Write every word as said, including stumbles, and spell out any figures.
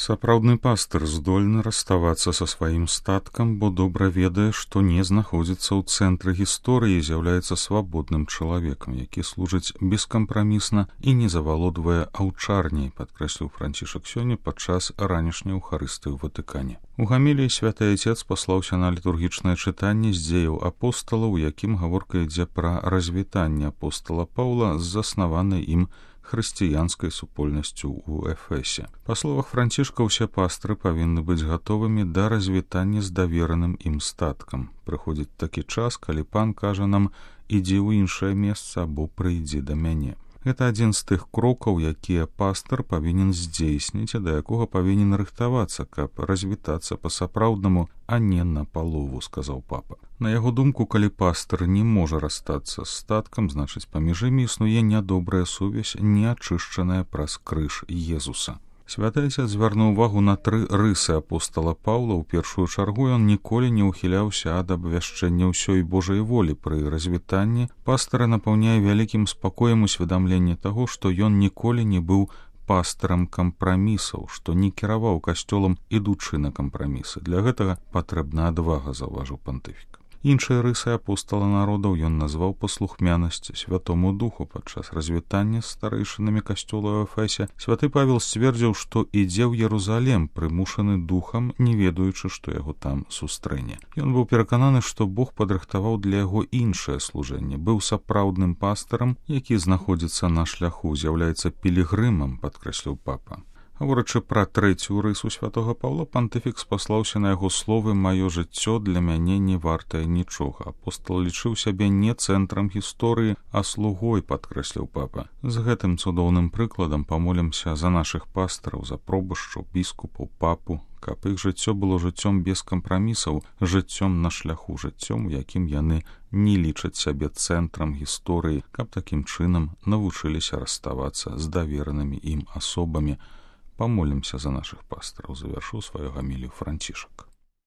Сапраўдны пастыр здольны раставацца са сваім статкам, бо добра ведае, што не знаходзіцца ў цэнтры гісторыі і з'яўляецца свабодным чалавекам, які служыць бескампрамісна і не завалодвае аўчарняй, падкрэсліў Францішак сёння падчас ранішняй эўхарыстыі ў Ватыкане. У гаміліі святы Айцец паслаўся на літургічнае чытанне з дзеяў апостала, у якім гаворка ідзе пра развітанне апостала Паўла з заснаванай ім хрысціянскай супольнасцю ў Эфесе. Па словах Францішка, усе пастры павінны быць гатовымі да развітання з давераным ім статкам. Прыходзіць такі час, калі пан кажа нам: «Ідзі ў іншае месца або прыйдзі да мяне». Гэта адзін з тых крокаў, якія пастыр павінен здзейсніць, а да якога павінен рыхтавацца, каб развітацца па-сапраўднаму, а не на палову, сказаў папа. На яго думку, калі пастыр не можа расстацца з статкам, значыць, паміж імі існуе нядобрая сувязь, не ачышчаная праз крыж Езуса. Святы Айцец звярнуў увагу на тры рысы апостала Паўла. У першую чаргу ён ніколі не ўхіляўся ад абвяшчэння ўсёй Божай волі. Пры развітанні пастыра напаўняе вялікім спакоем усведамленне таго, што ён ніколі не быў пастырам кампрамісаў, што не кіраваў касцёлам, ідучы на кампрамісы. Для гэтага патрэбна адвага, заўважыў пантыфік. Іншыя рысы апостала народаў ён назваў паслухмянасць Святому Духу. Падчас развітання з старэйшынамі касцёла ў Эфесе святы Павел сцвердзіў, што ідзе ў Єрусалем, прымушаны духам, не ведаючы, што яго там сустрэне. Ён быў перакананы, што Бог падрыхтаваў для яго іншае служэнне, быў сапраўдным пастырам, які знаходзіцца на шляху, з'яўляецца пілігрымам, падкрэсліў папа. Гаворачы пра трэцюю рысу святога Паўла, пантыфік спаслаўся на яго словы: «Маё жыццё для мяне не вартае нічога». Апостал лічыў сябе не цэнтрам гісторыі, а слугой, падкрэсліў папа. З гэтым цудоўным прыкладам памолімся за нашых пастыраў, за пробашчаў, біскупаў, папу, каб іх жыццё было жыццём без кампрамісаў, жыццём на шляху, жыццём, у якім яны не лічаць сябе цэнтрам гісторыі, каб такім чынам навучыліся раставацца з даверанымі ім асобамі. Памолімся за нашых пастыраў, завяршыў сваю гамілію Францішак.